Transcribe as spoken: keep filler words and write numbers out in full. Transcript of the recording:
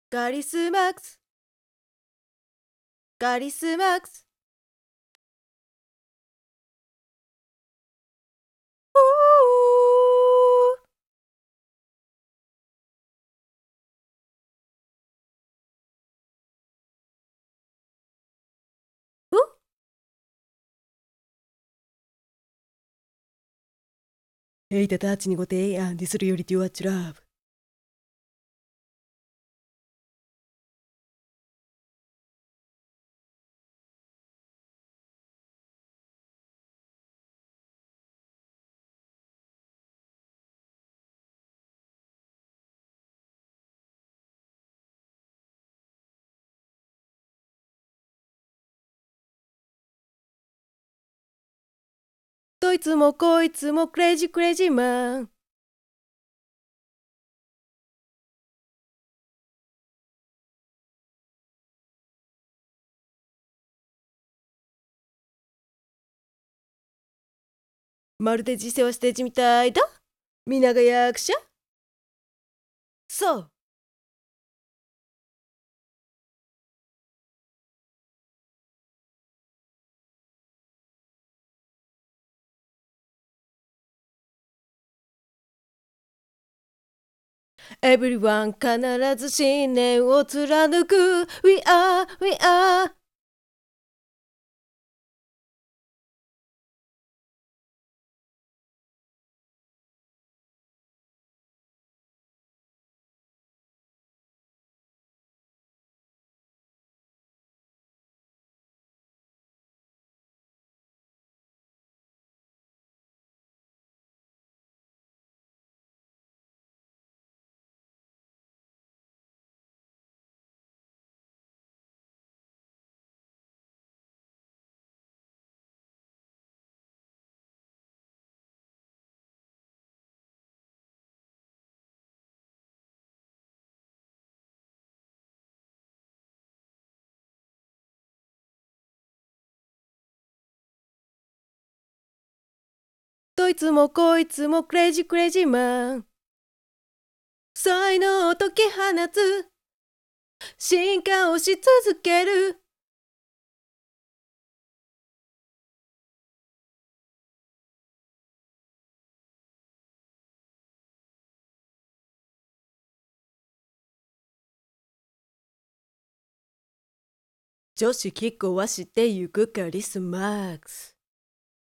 ガリスマックス、ガリスマックス。おー。お。ヘイタタッチにご提案ディスるよりデュアッチラブ。どいつもこいつもクレイジークレイジーマン。まるで実世はステージみたいだ。皆が役者。そう。Everyone 必ず信念を貫く We are, we are。 どいつもこいつもクレイジークレイジーマン。才能を解き放つ。進化をし続ける。女子キックをはしてゆくカリスマックス。